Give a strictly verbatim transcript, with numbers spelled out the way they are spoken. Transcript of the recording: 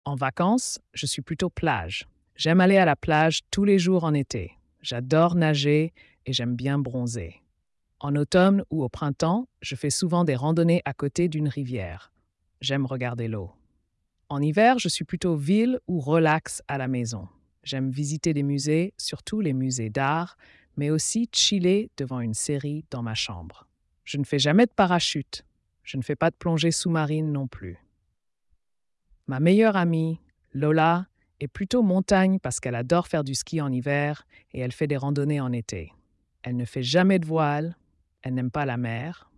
En vacances, je suis plutôt plage. J'aime aller à la plage tous les jours en été. J'adore nager et j'aime bien bronzer. En automne ou au printemps, je fais souvent des randonnées à côté d'une rivière. J'aime regarder l'eau. En hiver, je suis plutôt ville ou relax à la maison. J'aime visiter des musées, surtout les musées d'art, mais aussi chiller devant une série dans ma chambre. Je ne fais jamais de parachute. Je ne fais pas de plongée sous-marine non plus. Ma meilleure amie, Lola, est plutôt montagne parce qu'elle adore faire du ski en hiver et elle fait des randonnées en été. Elle ne fait jamais de voile, elle n'aime pas la mer,